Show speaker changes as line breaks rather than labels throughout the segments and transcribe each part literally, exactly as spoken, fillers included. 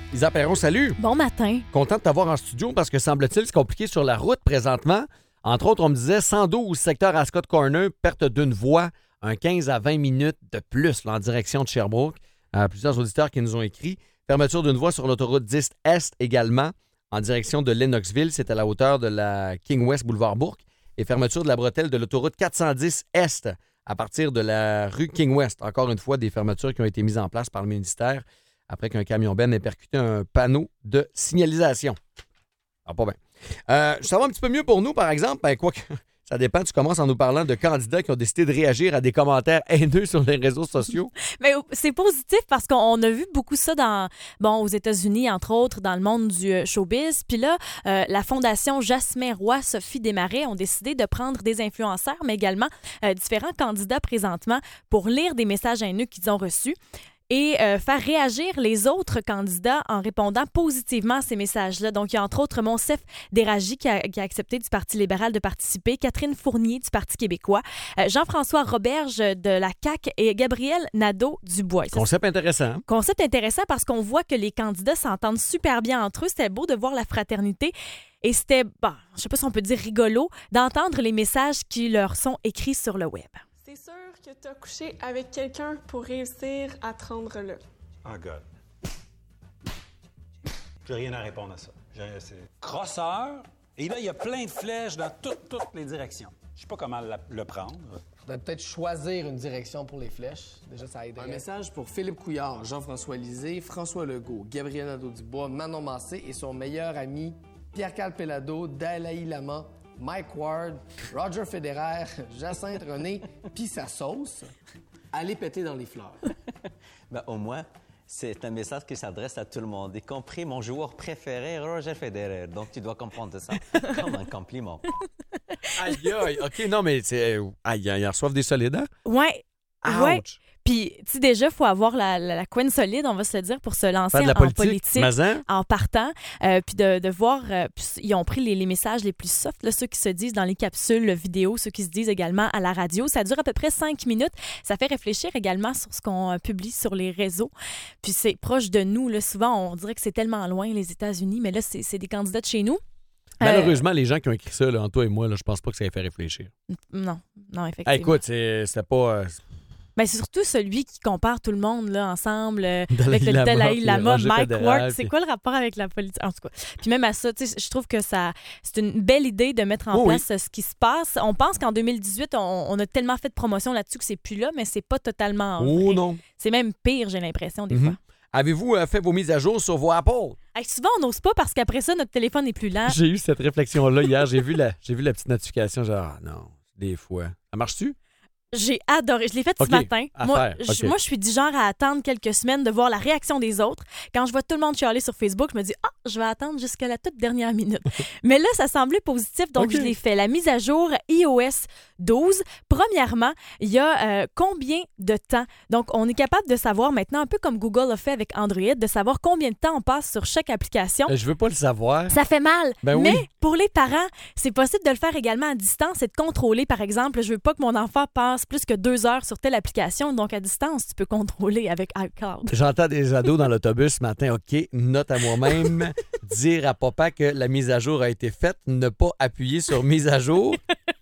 Isa Perron, salut.
Bon matin.
Content de t'avoir en studio parce que semble-t-il c'est compliqué sur la route présentement. Entre autres, on me disait cent douze secteur Ascot Corner, perte d'une voie, un quinze à vingt minutes de plus là, en direction de Sherbrooke. Euh, plusieurs auditeurs qui nous ont écrit. Fermeture d'une voie sur l'autoroute dix Est également, en direction de Lennoxville. C'est à la hauteur de la King West Boulevard Bourque. Et fermeture de la bretelle de l'autoroute quatre cent dix Est à partir de la rue King West. Encore une fois, des fermetures qui ont été mises en place par le ministère après qu'un camion-ben ait percuté un panneau de signalisation. Ah, pas bien. Euh, ça va un petit peu mieux pour nous, par exemple. Ben, quoi que, ça dépend. Tu commences en nous parlant de candidats qui ont décidé de réagir à des commentaires haineux sur les réseaux sociaux.
Mais c'est positif parce qu'on a vu beaucoup ça dans, bon, aux États-Unis, entre autres, dans le monde du showbiz. Puis là, euh, la Fondation Jasmin Roy, Sophie Desmarais ont décidé de prendre des influenceurs, mais également euh, différents candidats présentement pour lire des messages haineux qu'ils ont reçus et euh, faire réagir les autres candidats en répondant positivement à ces messages-là. Donc, il y a entre autres Monsef Déragi qui a, qui a accepté du Parti libéral de participer, Catherine Fournier du Parti québécois, euh, Jean-François Roberge de la C A Q et Gabriel Nadeau-Dubois. Ça,
concept intéressant.
Concept intéressant parce qu'on voit que les candidats s'entendent super bien entre eux. C'était beau de voir la fraternité. Et c'était, bon, je sais pas si on peut dire rigolo, d'entendre les messages qui leur sont écrits sur le web.
C'est sûr que tu as couché avec quelqu'un pour réussir à te rendre là.
Oh God. J'ai rien à répondre à ça. J'ai- c'est crosseur. Et là, il y a plein de flèches dans toutes, toutes les directions. Je sais pas comment la- le prendre.
Faudrait peut-être choisir une direction pour les flèches. Déjà, ça aiderait.
Un message pour Philippe Couillard, Jean-François Lisée, François Legault, Gabriel Nadeau-Dubois, Manon Massé et son meilleur ami Pierre-Carl Pelado, Dalai Lama, Mike Ward, Roger Federer, Jacinthe René, pis sa sauce. Allez péter dans les fleurs.
Ben, au moins, c'est un message qui s'adresse à tout le monde, y compris mon joueur préféré, Roger Federer. Donc, tu dois comprendre ça comme un compliment.
Aïe, aïe. OK, non, mais c'est... Aïe, ils reçoivent des solides, hein?
Ouais.
Ouch.
Ouais. Puis, tu sais, déjà, il faut avoir la, la, la couenne solide, on va se le dire, pour se lancer
Faire de la
en
politique,
politique,
Mazan.
en partant. Euh, puis de, de voir, euh, puis ils ont pris les, les messages les plus soft, là, ceux qui se disent dans les capsules vidéo, ceux qui se disent également à la radio. Ça dure à peu près cinq minutes. Ça fait réfléchir également sur ce qu'on euh, publie sur les réseaux. Puis c'est proche de nous. Là. Souvent, on dirait que c'est tellement loin, les États-Unis, mais là, c'est, c'est des candidats de chez nous.
Malheureusement, les gens qui ont écrit ça, là, entre toi et moi, là, je pense pas que ça ait fait réfléchir.
Euh, non, non, effectivement.
Hey, écoute, c'est, c'était pas... euh,
Ben, c'est surtout celui qui compare tout le monde là, ensemble euh,
Dalai
avec le
Lama,
Dalai
puis
Lama,
Roger
Mike
Federer,
Ward. C'est
puis-
quoi le rapport avec la politique? En tout cas. Puis même à ça, tu sais, je trouve que ça, c'est une belle idée de mettre en
Oh oui.
place euh, ce qui se passe. On pense qu'en deux mille dix-huit, on, on a tellement fait de promotion là-dessus que c'est plus là, mais c'est pas totalement
Oh
vrai.
non.
C'est même pire, j'ai l'impression, des
Mhm.
fois.
Avez-vous euh, fait vos mises à jour sur vos Apple?
Hey, souvent, on n'ose pas parce qu'après ça, notre téléphone est plus lent.
J'ai eu cette réflexion-là hier. J'ai vu la, j'ai vu la petite notification. Genre, ah, non, des fois. Ça marche-tu?
J'ai adoré. Je l'ai fait
OK,
ce matin.
à
Moi,
faire,
je-
OK.
moi, je suis du genre à attendre quelques semaines de voir la réaction des autres. Quand je vois tout le monde chialer sur Facebook, je me dis « Ah, je vais attendre jusqu'à la toute dernière minute. » Mais là, ça semblait positif, donc
OK.
je l'ai fait. La mise à jour i O S douze. Premièrement, il y a euh, combien de temps? Donc, on est capable de savoir maintenant, un peu comme Google a fait avec Android, de savoir combien de temps on passe sur chaque application.
Euh, je veux pas le savoir.
Ça fait mal.
Ben oui.
Mais pour les parents, c'est possible de le faire également à distance et de contrôler, par exemple. Je veux pas que mon enfant passe plus que deux heures sur telle application. Donc, à distance, tu peux contrôler avec iCloud.
J'entends des ados dans l'autobus ce matin. OK, note à moi-même. Dire à papa que la mise à jour a été faite. Ne pas appuyer sur mise à jour.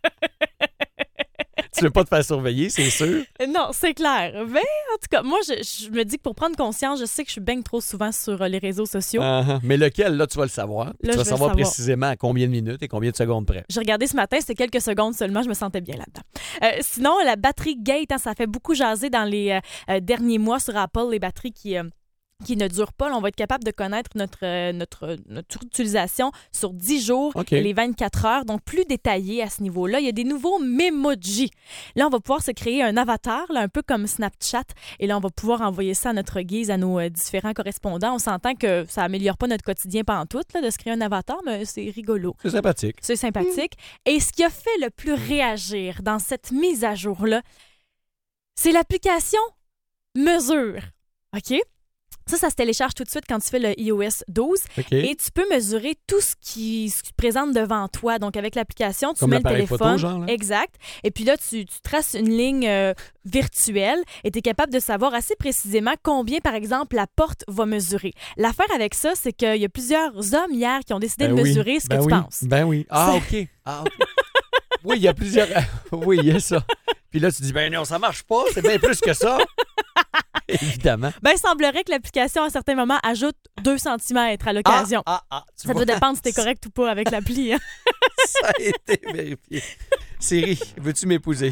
Tu veux pas te faire surveiller, c'est sûr.
Non, c'est clair. Mais en tout cas, moi, je, je me dis que pour prendre conscience, je sais que je suis bien trop souvent sur euh, les réseaux sociaux.
Uh-huh. Mais lequel, là, tu vas le savoir. Puis
Là,
tu vas
je vais
savoir
le savoir.
précisément à combien de minutes et combien de secondes près.
J'ai regardé ce matin, c'était quelques secondes seulement, je me sentais bien là-dedans. Euh, sinon, la batterie Gate, hein, ça fait beaucoup jaser dans les euh, euh, derniers mois sur Apple, les batteries qui... euh, qui ne durent pas. Là, on va être capable de connaître notre, euh, notre, notre utilisation sur dix jours
OK.
et les vingt-quatre heures, donc plus détaillé à ce niveau-là. Il y a des nouveaux Memoji. Là, on va pouvoir se créer un avatar, là, un peu comme Snapchat, et là, on va pouvoir envoyer ça à notre guise à nos euh, différents correspondants. On s'entend que ça améliore pas notre quotidien pantoute, là, de se créer un avatar, mais c'est rigolo.
C'est sympathique.
C'est sympathique. Et ce qui a fait le plus réagir dans cette mise à jour-là, c'est l'application Mesure. OK? Ça, ça se télécharge tout de suite quand tu fais le i O S douze.
Okay.
Et tu peux mesurer tout ce qui se présente devant toi. Donc, avec l'application, tu
Comme
mets le
l'appareil
téléphone.
photo, genre, là?
Exact. Et puis là, tu, tu traces une ligne euh, virtuelle et tu es capable de savoir assez précisément combien, par exemple, la porte va mesurer. L'affaire avec ça, c'est qu'il y a plusieurs hommes hier qui ont décidé
Ben
de
oui.
mesurer ce
Ben
que
oui.
tu penses.
Ben oui. Ah,
C'est-
OK. Ah, OK. Oui, il y a plusieurs... oui, il y a ça. Puis là, tu dis, ben non, ça marche pas. C'est bien plus que ça. Évidemment.
Ben, il semblerait que l'application, à certains moments, ajoute deux centimètres à
Ah,
l'occasion.
ah, ah. Tu
Ça
vois?
doit dépendre si t'es correct ou pas avec l'appli. Hein?
Ça a été vérifié. Siri, veux-tu m'épouser?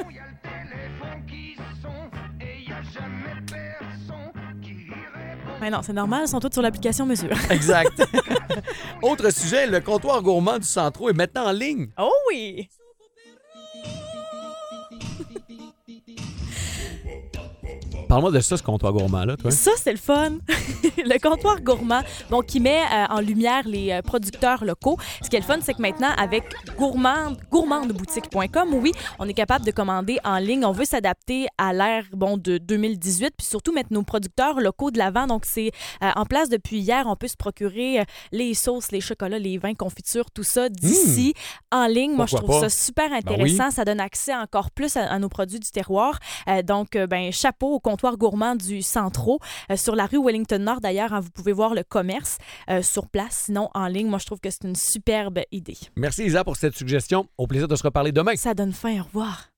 Ben non, c'est normal, ils sont tous sur l'application mesure.
Exact. Autre sujet, le comptoir gourmand du Centro est maintenant en ligne.
Oh oui!
Parle-moi de ça, ce comptoir gourmand-là, toi.
Ça, c'est le fun. Le comptoir gourmand, bon, qui met euh, en lumière les euh, producteurs locaux. Ce qui est le fun, c'est que maintenant, avec gourmande, gourmandeboutique point com, oui, on est capable de commander en ligne. On veut s'adapter à l'ère bon, de deux mille dix-huit, puis surtout mettre nos producteurs locaux de l'avant. Donc, c'est euh, en place depuis hier. On peut se procurer euh, les sauces, les chocolats, les vins, confitures, tout ça d'ici, mmh. en ligne. Moi,
Pourquoi
je trouve
pas?
ça super intéressant.
Ben oui.
Ça donne accès encore plus à, à nos produits du terroir. Euh, donc, euh, ben, chapeau au comptoir gourmand du Centro. Euh, sur la rue Wellington Nord, d'ailleurs, hein, vous pouvez voir le commerce euh, sur place. Sinon, en ligne, moi, je trouve que c'est une superbe idée.
Merci, Isa, pour cette suggestion. Au plaisir de se reparler demain.
Ça donne faim. Au revoir.